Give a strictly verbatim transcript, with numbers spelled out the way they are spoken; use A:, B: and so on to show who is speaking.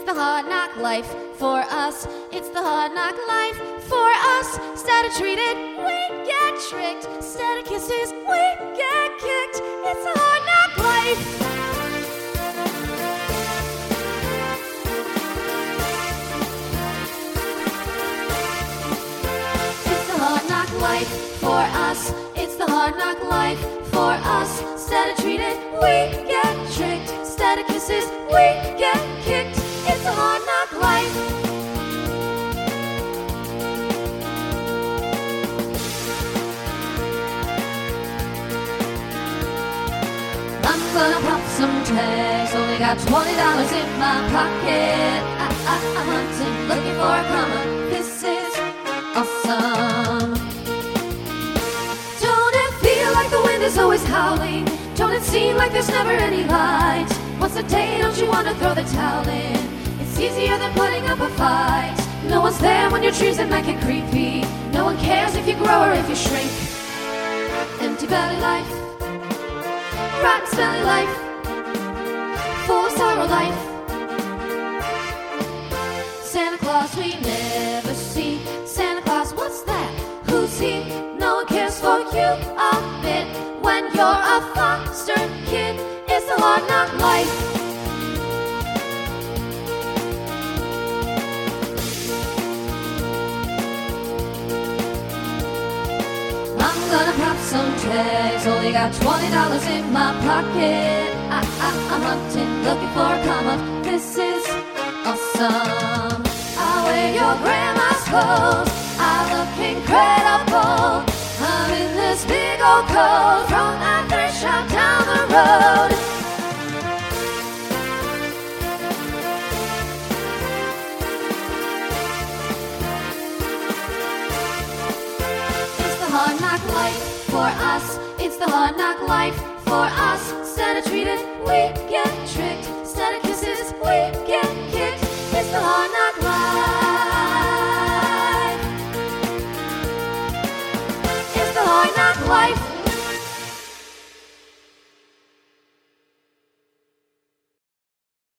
A: the hard knock life for us. It's the hard knock life for us. Instead of treated, we get tricked. Instead of kisses, we get kicked. It's the hard knock life. It's the hard knock life for us. It's the hard knock life for us. Instead of treated, we get tricked. Instead of kisses, we get kicked. It's a hard knock life. I'm gonna pop some tags. Only got twenty dollars in my pocket. I, I, I'm hunting, looking for a comma. This is awesome. Don't it feel like the wind is always howling? Don't it seem like there's never any light? What's the day? Don't you want to throw the towel in? It's easier than putting up a fight. No one's there when your dreams at night get creepy. No one cares if you grow or if you shrink. Empty belly life, rotten smelly life, full of sorrow life. Santa Claus we never see. Santa Claus, what's that? Who's he? No one cares for you a bit. When you're a foster kid, it's the hard knock life. I'm gonna pop some tags. Only got twenty dollars in my pocket. I, I, I'm hunting, looking for a come up. This is awesome. I wear your grandma's clothes. I look incredible. I'm in this big old coat from that thrift shop down the road. It's the hard knock life for us. It's the hard knock life for us. Instead of treated, we get tricked. Instead of kisses, we get kicked. It's the hard knock life. Hard knock life.